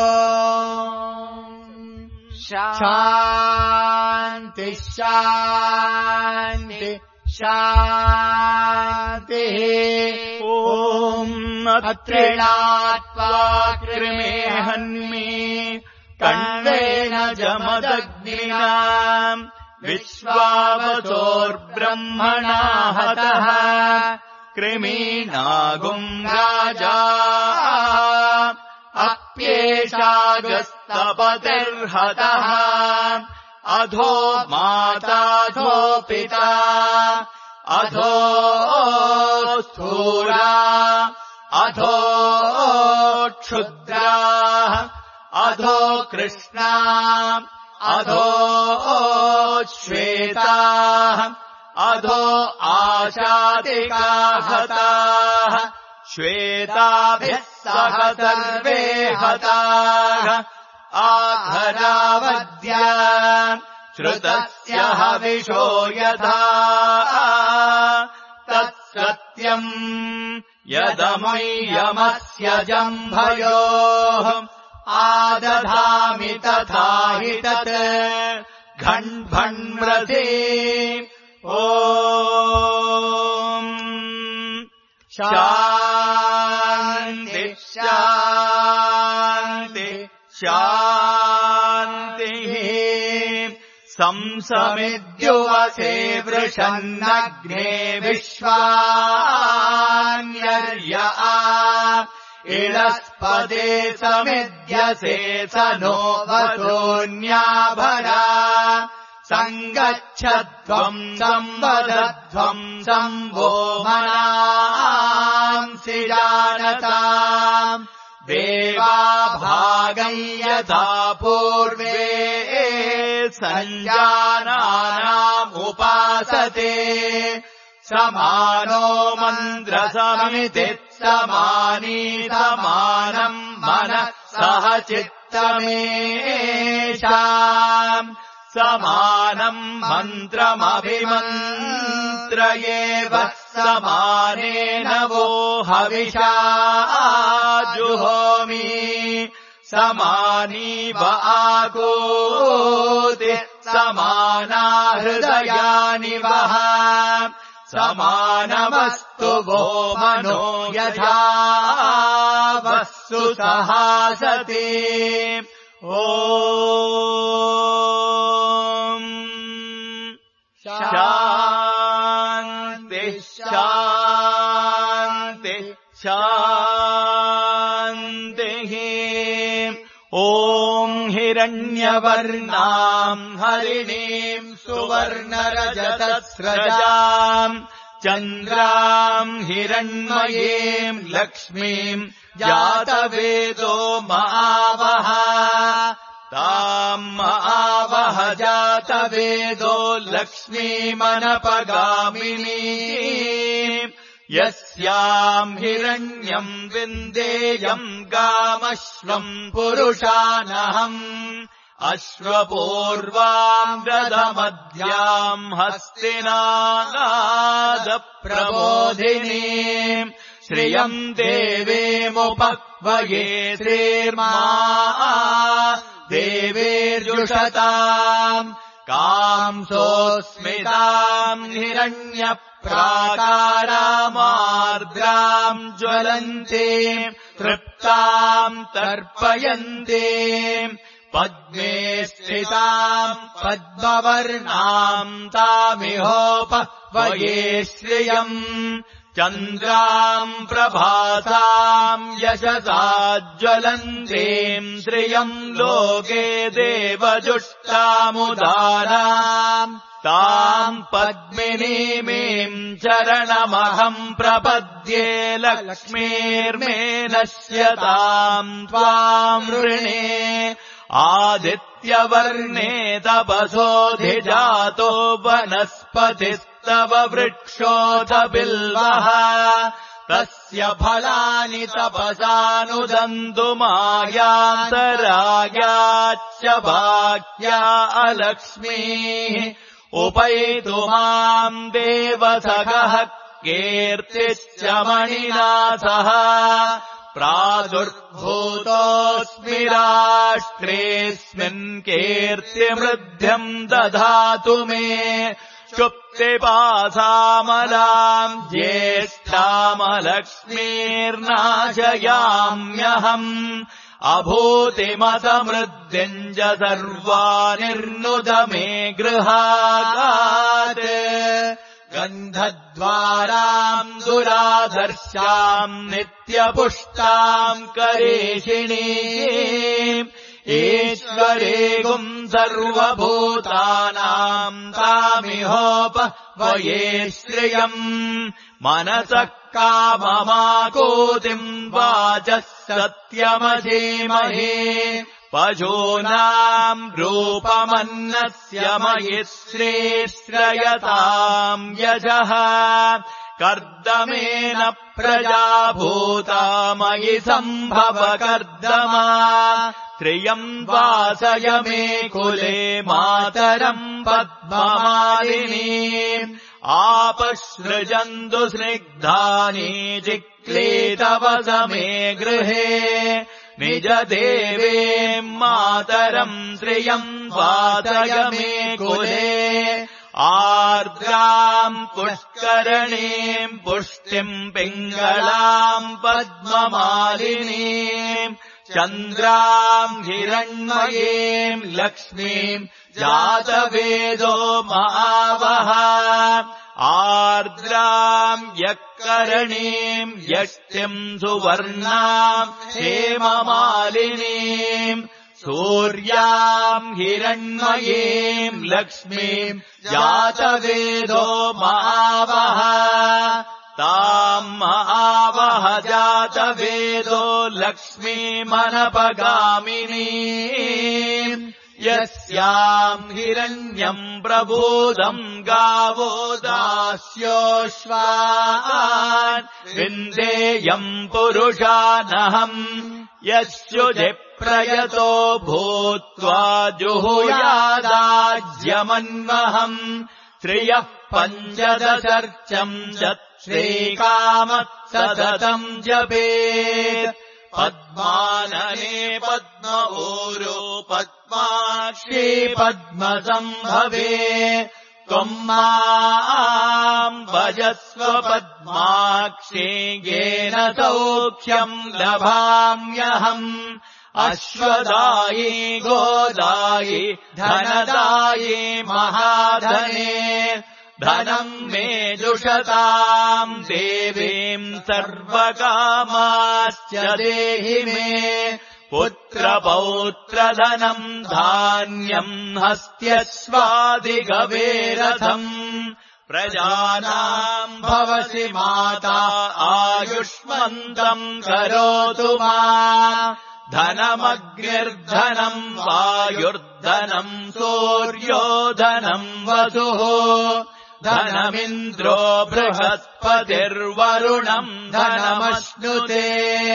शान्ति शान्ति शान्तिः ॐ अत्रिणात्वा कृमे हन्मि कण्वेन जमदग्निना विश्वावसोर्ब्रह्मणा हतः कृमीनागुम् राजा अप्येषागस्तपतिर्हतः अधो माताधो पिता अधो स्थूला अधो क्षुद्रा अधो कृष्णा अधो श्वेता अधो आशातिका हताः श्वेताभिः सह सर्वे हताः आघरावद्य श्रुतस्य हविषो यथा तत्सत्यम् यदमय्यमस्य जम्भयोः आदधामि तथा हि तत् घण्भण्मृधे ॐ शान्ति शान्ति शान्तिः संसमिद्युवसे वृषन्नग्ने विश्वान्यर्य इळस्पदे समिध्यसे स नो वसोऽन्याभरा सङ्गच्छध्वम् संवदध्वम् संवो मनांसि जानताम् देवा भागम् यथा पूर्वे सञ्जानानामुपासते समानो मन्द्रसमितिः समानी समानम् मनः सह चित्तमेषाम् समानम् मन्त्रमभिमन्त्रयेव समानेन वो हविषा जुहोमि समानीव आगोति समाना हृदयानि वः समानमस्तु वो मनो यथा वस्तु सहासते ॐ शान्ति शान्ति शान्तिः ॐ हिरण्यवर्णाम् हरिणीम् सुवर्णरजतस्रजाम् चन्द्राम् हिरण्मयीम् लक्ष्मीम् जातवेदो महावः ताम् महावः जातवेदो लक्ष्मीमनपगामिनी यस्याम् हिरण्यम् विन्देयम् गामश्वम् पुरुषानहम् अश्वपूर्वाम् रथमध्याम् हस्तिनागादप्रबोधिनी श्रियम् देवीमुपक्वये श्रीर्मा देवेर्जुषताम् कांसोऽस्मिताम् हिरण्यप्राकारामार्द्राम् ज्वलन्ते तृप्ताम् तर्पयन्ते पद्मे स्थिताम् पद्मवर्णाम् तामिहोपह्वये श्रियम् चन्द्राम् प्रभासाम् यशसा ज्वलन्तीम् श्रियम् लोके देवजुष्टामुदाराम् ताम् पद्मिनीमीम् चरणमहम् प्रपद्ये लक्ष्मीर्मे नश्यताम् त्वाम् ऋणे आदित्यवर्णे तपसोऽधिजातो वनस्पतिस्तव वृक्षोऽथ बिल्वः तस्य फलानि तपसानुदन्तु मायान्तरायाच्च भाग्या अलक्ष्मीः उपैतु माम् देवसखः कीर्तिश्च मणिना सह प्रादुर्भूतोऽस्मि राष्ट्रेऽस्मिन् कीर्तिमृद्ध्यम् दधातु मे क्षुप्तिपासामलाम् ज्येष्ठामलक्ष्मीर्नाशयाम्यहम् अभूतिमसमृद्धिम् च सर्वानिर्नुद मे गृहागात् गन्धद्वाराम् दुराधर्ष्याम् नित्यपुष्टाम् करेशिणीम् ईश्वरेगुम् सर्वभूतानाम् तामिहोपह्वये श्रियम् मनसः काममाकूतिम् वाचः सत्यमधीमहे पशूनाम् रूपमन्नस्य मयि श्रीश्रयताम् यशः कर्दमेन प्रजाभूता मयि सम्भव कर्दमा श्रियम् वासय मे कुले मातरम् पद्ममालिनीम् आपसृजन्तु स्निग्धानि चिक्लीतवस मे गृहे निजदेवीम् मातरम् श्रियम् वासय मे कुले आर्द्राम् पुष्करणीम् पुष्टिम् पिङ्गलाम् पद्ममालिनीम् चन्द्राम् हिरण्मयीम् लक्ष्मीम् जातवेदो महावः आर्द्राम् यक्करणीम् यष्टिम् सुवर्णाम् हेममालिनीम् सूर्याम् हिरण्मयीम् लक्ष्मीम् जातवेदो महावः ताम् महावः जातवेदो लक्ष्मीमनपगामिनीम् यस्याम् हिरण्यम् प्रबोधम् गावो दास्योऽश्वान् विन्देयम् पुरुषानहम् यस्युजिप्रयतो भूत्वा जुहुयादाज्यमन्वहम् श्रियः पञ्चदशर्चम् श्रीकामत् सततम् जपेत् पद्मानने पद्म ऊरो पद्माक्षी पद्मसम्भवे त्वम् माम् भजस्व पद्माक्षी येन सौख्यम् लभाम्यहम् अश्वदायी गोदायी धनदायी महाधने धनम् मे जुषताम् देवीम् सर्वकामाश्च देहि मे पुत्रपौत्रधनम् धान्यम् हस्त्यश्वादिगवेरथम् प्रजानाम् भवसि माता आयुष्मन्तम् करोतु मा धनमग्निर्धनम् वायुर्धनम् सूर्योधनम् वसुः धनमिन्द्रो बृहस्पतिर्वरुणम् धनमश्नुते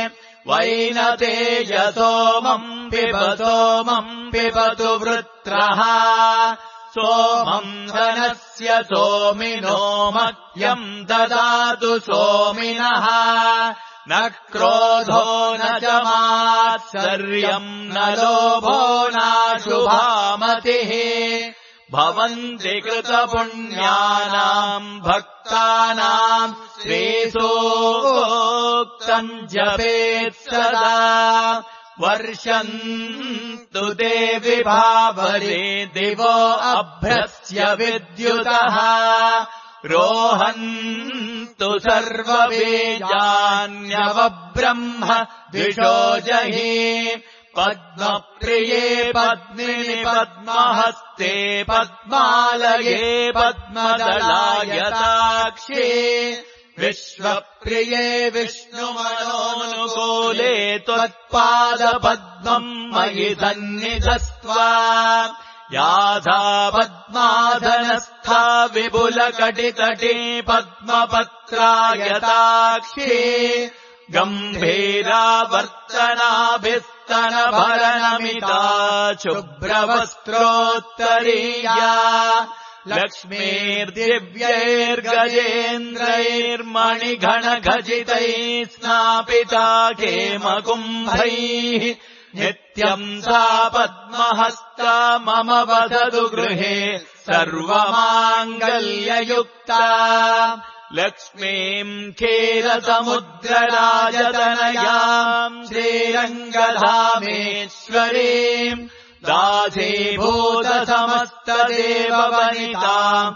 वैनतेजसोमम् पिबतु वृत्रः सोमम् धनस्य सोमिनो मह्यम् ददातु सोमिनः न क्रोधो न च मात्सर्यम् न लोभो नाशुभामतिः भवन्ति कृतपुण्यानाम् भक्तानाम् श्रेयोक्तम् जपेत् सदा वर्षन्तु ते विभावरे दिवो अभ्रस्य विद्युतः रोहन्तु सर्वबीजान्यवब्रह्म द्विषोजहि पद्मप्रिये पद्मिनि पद्महस्ते पद्मालये पद्मदलायताक्षे विश्वप्रिये विष्णुमनोनुकूले त्वत्पादपद्मम् मयि सन्निधस्त्वा याथा पद्मासनस्था विपुलकटितटे पद्मपत्रायताक्षे गम्भीरावर्तनाभिस्तनभरणमिता शुभ्रवस्त्रोत्तरीया लक्ष्मीर्दिव्यैर्गजेन्द्रैर्मणिघनखचितैः स्नापिता क्षेमकुम्भैः नित्यम् सा पद्महस्ता मम वसतु गृहे सर्वमाङ्गल्ययुक्ता लक्ष्मीम् क्षीरसमुद्रराजतनयाम् श्रीरङ्गधामेश्वरीम् दासीभूतसमस्तदेववनिताम्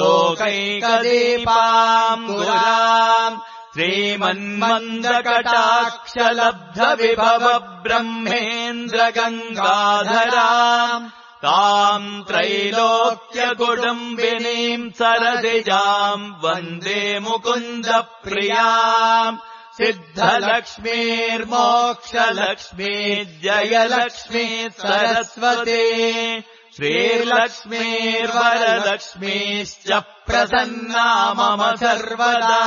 लोकैकदीपाम् गुराम् श्रीमन्मन्दकटाक्षलब्धविभव ब्रह्मेन्द्रगङ्गाधराम् ताम् त्रैलोक्यकुटुम्बिनीम् सरसिजाम् वन्दे मुकुन्दप्रियाम् सिद्धलक्ष्मीर्मोक्षलक्ष्मी जयलक्ष्मी सरस्वती श्रीलक्ष्मीर्वरलक्ष्मीश्च प्रसन्ना मम सर्वदा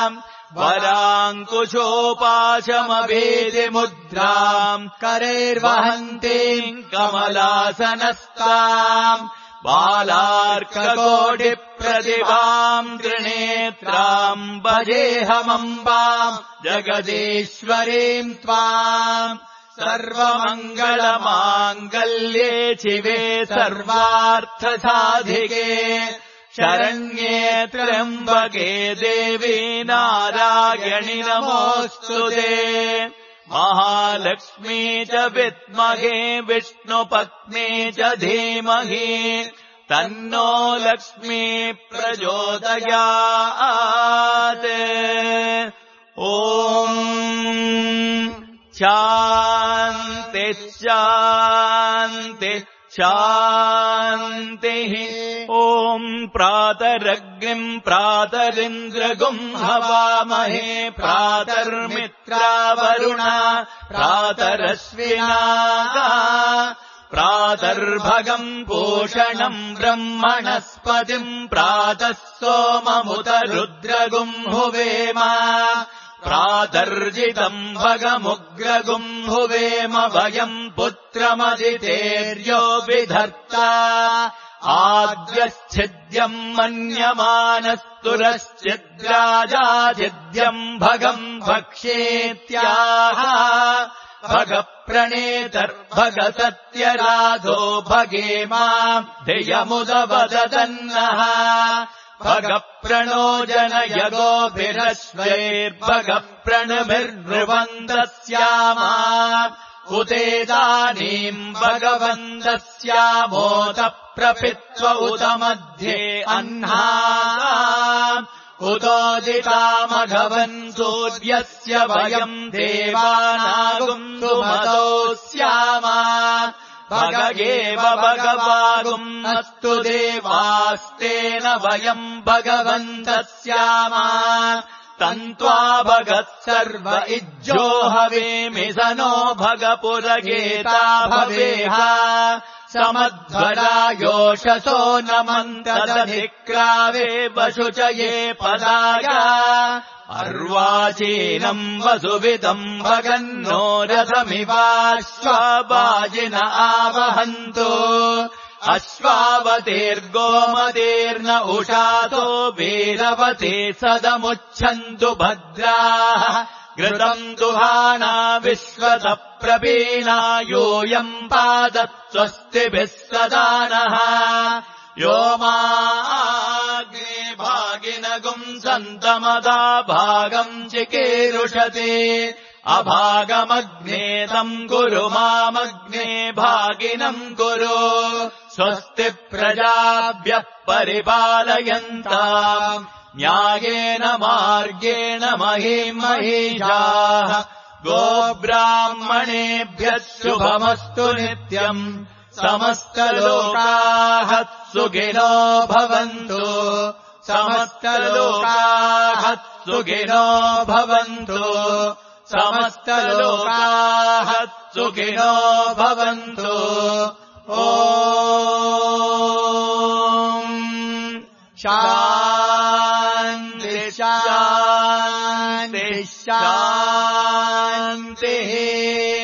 वराङ्कुशोपाशमभेदिमुद्राम् करैर्वहन्तीम् कमलासनस्ताम् बालार्ककोटिप्रतिभाम् त्रिनेत्राम् भजेऽहमम्बाम् जगदीश्वरीम् त्वाम् सर्वमङ्गलमाङ्गल्ये शिवे सर्वार्थसाधिके शरण्ये त्र्यम्बके देवी नारायणि नमोऽस्तु ते महालक्ष्मी च विद्महे विष्णुपत्नी च धीमहि तन्नो लक्ष्मी प्रचोदयात् ॐ शान्ति शान्ति शान्तिः ॐ प्रातरग्निम् प्रातरिन्द्रगुम् हवामहे प्रातर्मित्रावरुणा प्रातरश्विना प्रातर्भगम् पूषणम् ब्रह्मणस्पतिम् प्रातः सोममुत रुद्रगुम् हुवेम प्रातर्जितम् भगमुग्रगुम् हुवेम वयम् पुत्रमदितेर्यो विधर्ता आद्यश्चिद्यम् मन्यमानस्तुरश्चिद्राजाचिद्यम् भगम् भक्ष्येत्याह भगप्रणेतर्भगसत्यराधो भगेमा धियमुदवदन्नः भगप्रणोजनयगोभिरश्वैर्भगप्रणभिर्नृवन्दस्यामा उतेदानीम् भगवन्दस्यामोत प्रपित्व उत मध्ये अह्ना उतोदितामघवन् सूर्यस्य वयम् देवानागुम् सुमतो स्यामा भगगेव भगवागुम् अस्तु देवास्तेन वयम् भगवन्तः स्यामा तन्त्वा भगत्सर्व इज्जो हवेमि स नो भगपुरगेता भवेह समध्वरायोषसो नमन्तदधिक्रावे वशुचये पदाय अर्वाचीनम् वसुविदम् भगन्नो रथमिवाश्वाबाजिन आवहन्तु अश्वावतेर्गोमतेर्न उषातो वीरवते सदमुच्छन्तु भद्राः घृतम् दुहाना विश्वतः प्रपीना यूयम् पादत् स्वस्तिभिः सदा नः यो माग्ने भागिनगुम् सन्तमदा भागम् चिकीरुषति अभागमग्नेतम् कुरु मामग्ने भागिनम् कुरु स्वस्ति प्रजाभ्यः परिपालयन्ताम् न्यायेन मार्गेण महीम् महीषाः गोब्राह्मणेभ्यः शुभमस्तु नित्यम् समस्तलोकाः सुखिनो भवन्तु समस्तलोकाः सुखिनो भवन्तु समस्तलोकाः सुखिनो भवन्तु ॐ शान्ति शान्ति शान्तिः